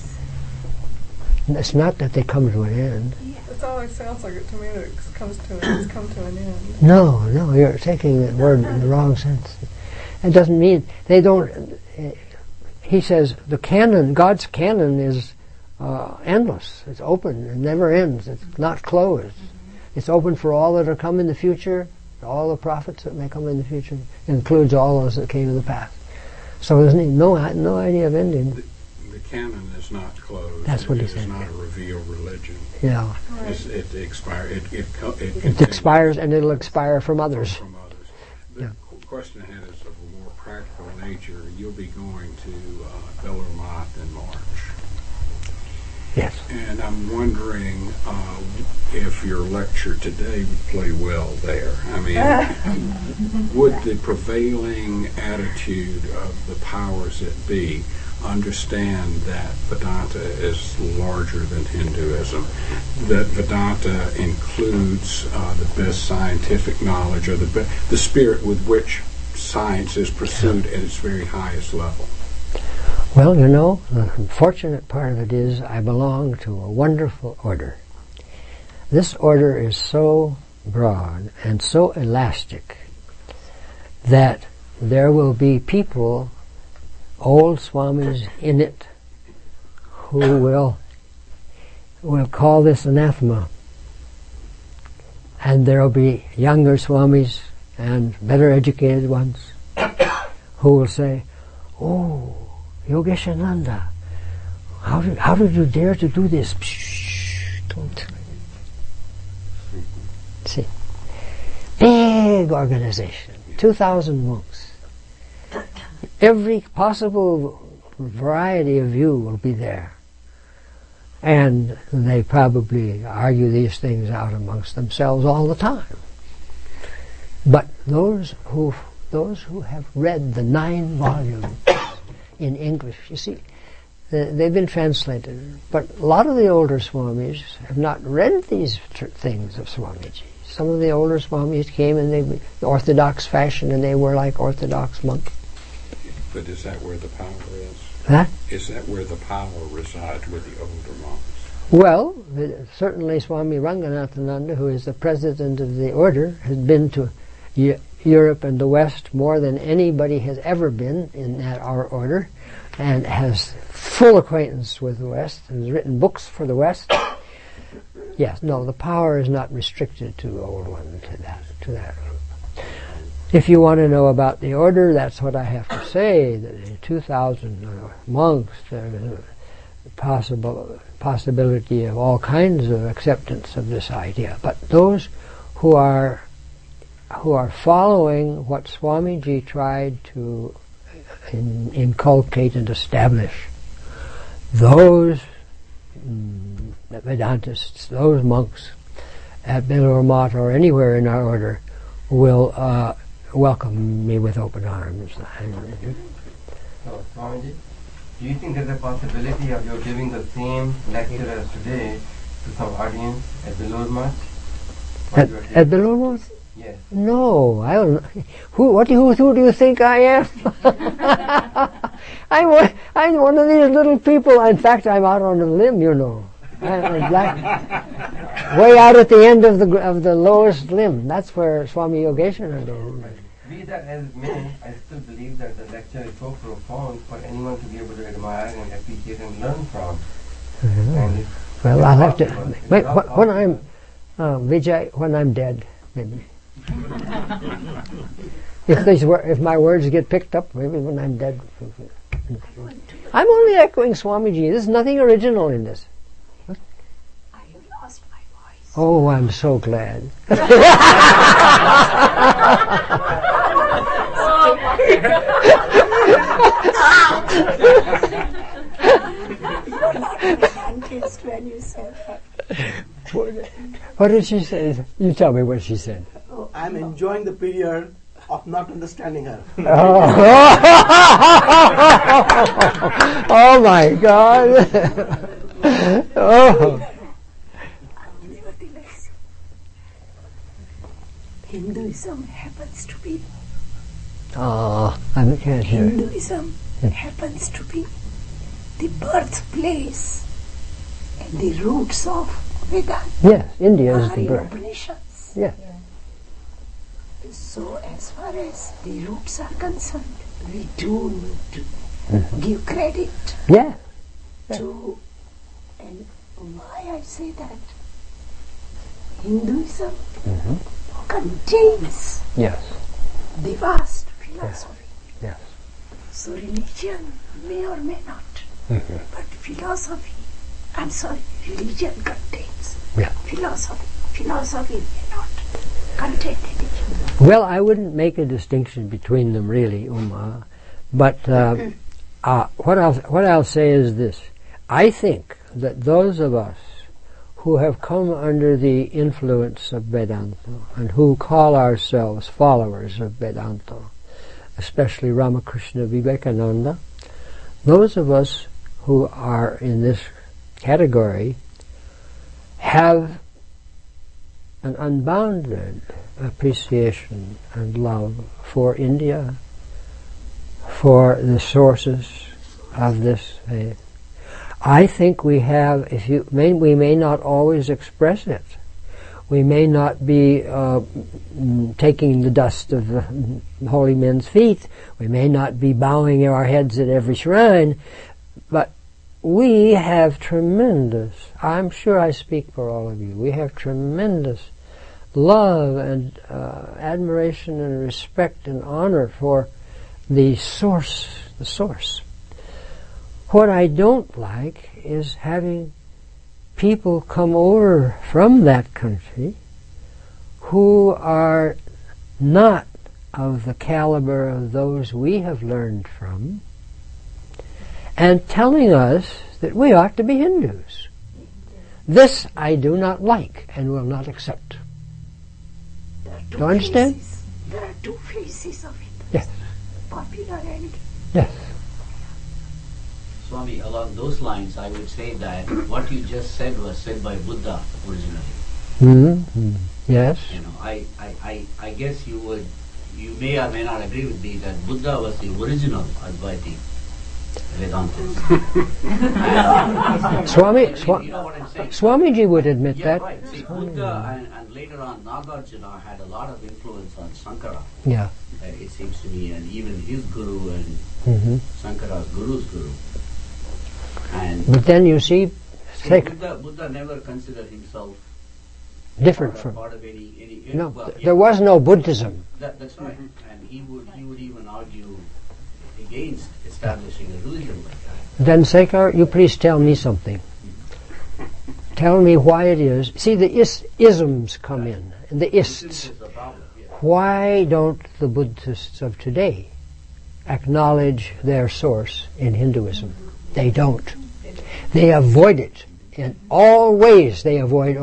It's not that they come to an end. It always sounds like it to me that it's come to an end. No, you're taking the word in the wrong sense. It doesn't mean they don't. He says the canon, God's canon, is endless. It's open. It never ends. It's not closed. It's open for all that are come in the future. All the prophets that may come in the future. It includes all those that came in the past. So there's no idea of ending. The canon is not closed. That's what he said. It is not a revealed religion. Yeah. Right. It expires. It expires, and it'll expire from others. The question I had is of a more practical nature. You'll be going to Bellarmine in March. Yes. And I'm wondering if your lecture today would play well there. I mean, would the prevailing attitude of the powers that be understand that Vedanta is larger than Hinduism, that Vedanta includes the best scientific knowledge, or the spirit with which science is pursued at its very highest level? Well, the fortunate part of it is I belong to a wonderful order. This order is so broad and so elastic that there will be people, old swamis in it, who will call this anathema. And there will be younger swamis and better educated ones who will say, "Oh, Yogeshananda, how did you dare to do this?" Don't. See, big organization, 2,000 monks. Every possible variety of view will be there. And they probably argue these things out amongst themselves all the time. But those who have read the 9 volumes in English, you see, they've been translated. But a lot of the older Swamis have not read these things of Swamiji. Some of the older Swamis came in the Orthodox fashion, and they were like Orthodox monks. But is that where the power is? Huh? Is that where the power resides with the older monks? Well, certainly Swami Ranganathananda, who is the president of the order, has been to Europe and the West more than anybody has ever been in our order, and has full acquaintance with the West, and has written books for the West. Yes, no, the power is not restricted to the old one, to that group. If you want to know about the order, that's what I have to say. The 2,000 monks, there is a possibility of all kinds of acceptance of this idea. But those who are following what Swamiji tried to inculcate and establish, those Vedantists, those monks at Bilur Math or anywhere in our order will welcome me with open arms. So, Swamiji, do you think there's a possibility of you giving the same lecture as today to some audience at Bilur Math? At Bilur Math? Yes. No, I don't. Who do you think I am? I'm one of these little people. In fact, I'm out on a limb, you know. I'm way out at the end of the lowest limb. That's where Swami Yogeshananda is. Be that as it may, I still believe that the lecture is so profound for anyone to be able to admire and appreciate and learn from. And well, I'll have to wait when I'm Vijay. When I'm dead, maybe. If my words get picked up, maybe when I'm dead. I'm only echoing Swamiji. There's nothing original in this. I have lost my voice. Oh, I'm so glad. You're not a scientist when you said that. What did she say? You tell me what she said. Oh, I'm enjoying the period of not understanding her. Oh my God! Oh. Nevertheless, Hinduism happens to be. Oh, I can't hear. Hinduism happens to be the birthplace and the roots of Vedanta. Yes, India is the birth. Upanishads. Yes. So as far as the roots are concerned, we do need to give credit Yes. to, and why I say that, Hinduism contains Yes. the vast philosophy. Yes. So religion may or may not, but religion contains philosophy. Philosophy may not contain religion. Well, I wouldn't make a distinction between them really, Uma, but what I'll say is this. I think that those of us who have come under the influence of Vedanta and who call ourselves followers of Vedanta, especially Ramakrishna Vivekananda, those of us who are in this category have an unbounded appreciation and love for India, for the sources of this faith. I think we have, we may not always express it. We may not be taking the dust of the holy men's feet. We may not be bowing our heads at every shrine. But we have tremendous, I'm sure I speak for all of you, we have tremendous love and admiration and respect and honor for the source. What I don't like is having people come over from that country who are not of the caliber of those we have learned from, and telling us that we ought to be Hindus. This I do not like and will not accept. Do you understand? There are two faces of it. Yes. Popular and... Yes. Swami, along those lines, I would say that what you just said was said by Buddha originally. Mm-hmm. Yes. You know, I guess you may or may not agree with me that Buddha was the original Advaiti Vedantist. You know what I'm saying? Swamiji would admit Yeah, that. right. See, Buddha and later on Nagarjuna had a lot of influence on Sankara. Yeah. It seems to me, and even his guru and Mm-hmm. Sankara's guru's guru. And But then you see, Buddha never considered himself different from. part of any No, well, yeah, there was no Buddhism. that's right. And he would even argue against establishing a religion like that. Then, Sekar, you please tell me something. Tell me why it is. See, the isms come in, and the This ists. is the problem. Yeah. Why don't the Buddhists of today acknowledge their source in Hinduism? They don't. They avoid it. In all ways they avoid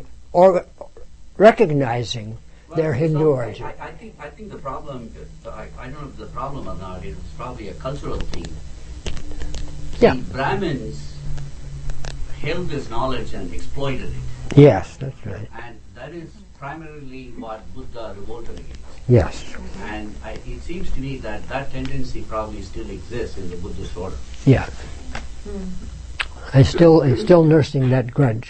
recognizing their Hindu origin. I think the problem, I don't know if the problem or not, it's probably a cultural thing. Yeah. The Brahmins held this knowledge and exploited it. Yes, that's right. And that is primarily what Buddha revolted against. Yes. And it seems to me that tendency probably still exists in the Buddhist order. Yeah. I'm still nursing that grudge.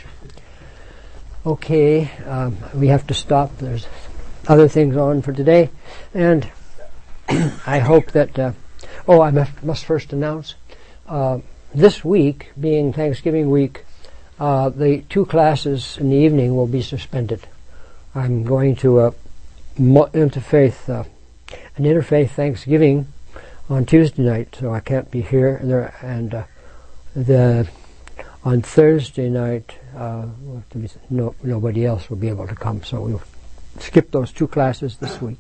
Okay, we have to stop. There's other things on for today. And I hope that... I must first announce, this week, being Thanksgiving week, the 2 classes in the evening will be suspended. I'm going to an interfaith Thanksgiving on Tuesday night, so I can't be here. And on Thursday night, nobody else will be able to come, so we'll skip those 2 classes this week.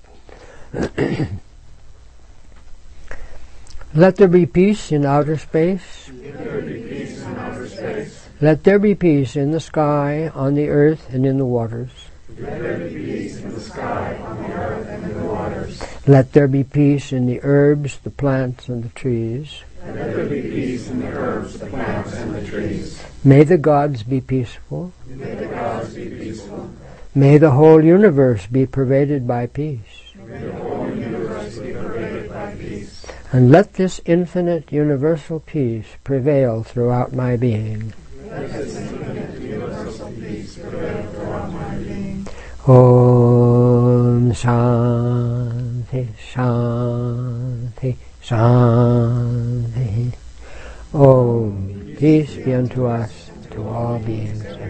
Let there be peace in outer space. Let there be peace in the sky, on the earth, and in the waters. Let there be peace in the sky, on the earth, and in the waters. Let there be peace in the herbs, the plants, and the trees. Let there be peace in the herbs, the plants, and the trees. May the gods be peaceful. May the gods be peaceful. May the whole universe be pervaded by peace. May the whole universe be pervaded by peace. And let this infinite universal peace prevail throughout my being. Let this infinite universal peace prevail throughout my being. Om Shanti Shanti Shanti. Om peace be unto us, to all beings.